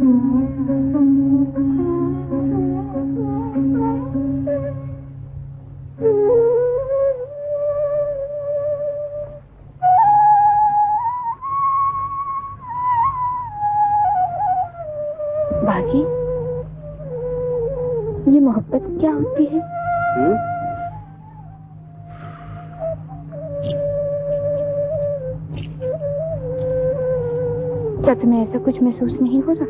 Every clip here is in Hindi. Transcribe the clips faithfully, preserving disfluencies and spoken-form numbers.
बाकी ये मोहब्बत क्या होती है? हुँ? क्या तुम्हें ऐसा कुछ महसूस नहीं हो रहा?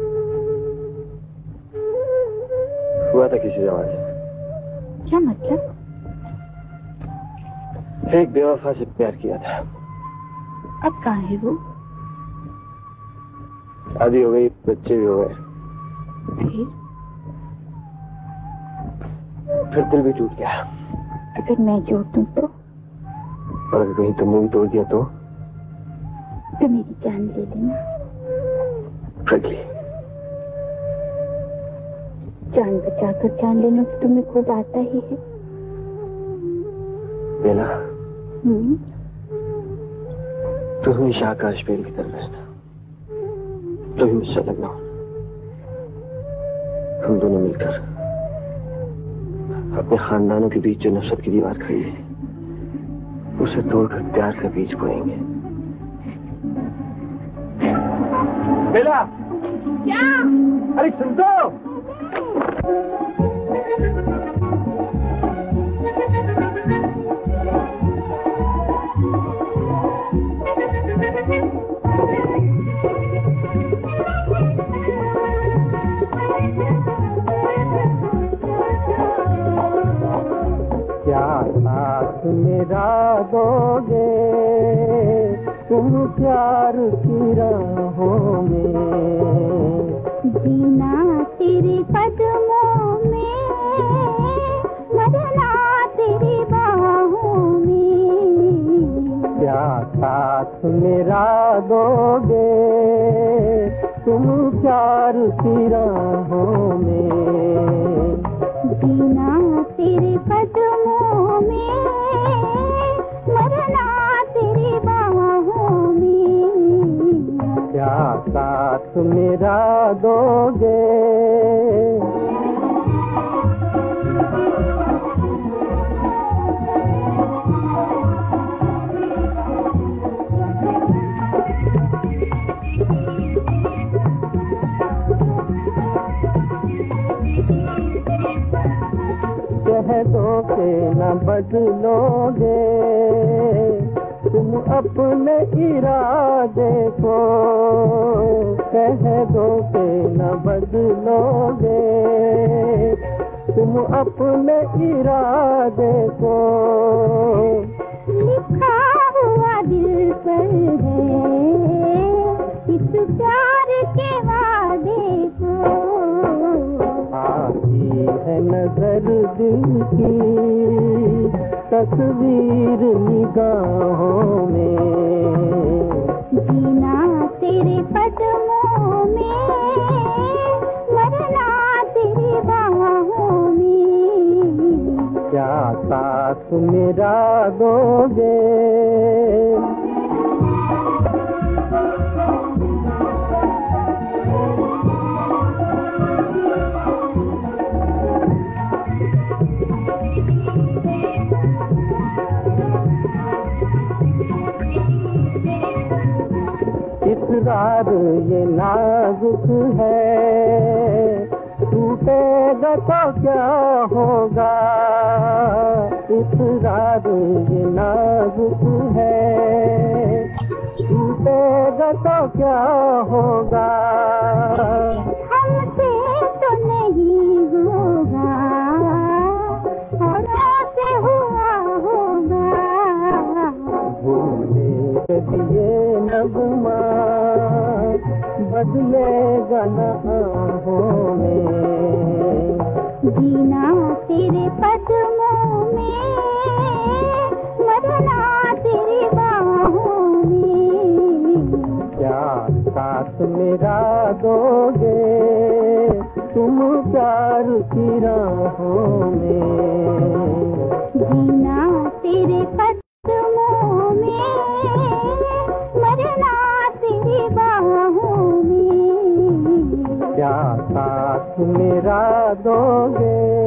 हुआ था किसी जमाने। क्या मतलब? एक बेवफा से प्यार किया था। अब कहाँ है वो? शादी हो गई, बच्चे भी हो गए। फिर? फिर दिल भी टूट गया। अगर मैं जोड़ दूं तो? और अगर कहीं तुमने भी तोड़ दिया तो? तो मेरी जान ले लेना। फ्रेंकली, जान बचाकर जान लेना तो तुम्हें खूब आता ही है। बेला, हम्म। तू हमेशा आकाश पेड़ की तरह रहना, तो भी मुझसे लगना हो। हम दोनों मिलकर अपने खानदानों के बीच जो नफरत की दीवार खड़ी है, उसे तोड़कर प्यार का बीज बोएंगे। बेला! क्या? अरे सुन तो! क्या साथ मेरा दोगे तुम प्यार की राहों में? जीना तेरे कदमों में, मरना तेरी बाहों में। क्या साथ मेरा दोगे तुम प्यार की राहों में? जीना तेरे कदमों में, मरना तेरी बाहों में। क्या साथ मेरा दोगे? कह दो के न बदलोगे तुम अपने इरादे को। कह दो के न बदलोगे तुम अपने इरादे को। लिखा हुआ दिल पर है इस प्यार के वादे को। आती है नजर दिल की तस्वीर निगाहों में। जीना तेरे कदमों में, मरना तेरी बाहों में। क्या साथ मेरा दोगे? इकरार ये नाजुक है, टूटेगा तो क्या होगा। इकरार ये नाजुक है, टूटेगा तो क्या होगा। हमसे तो नहीं होगा, औरों से हुआ होगा। भूलने के लिए नगमा बदलेगा न आहों में। जीना तेरे कदमों में, मरना तेरी बाहों में। क्या साथ मेरा दोगे तुम प्यार की राहों में? जीना तेरे कदमों में, मरना तेरी बाहों में। क्या साथ मेरा दोगे?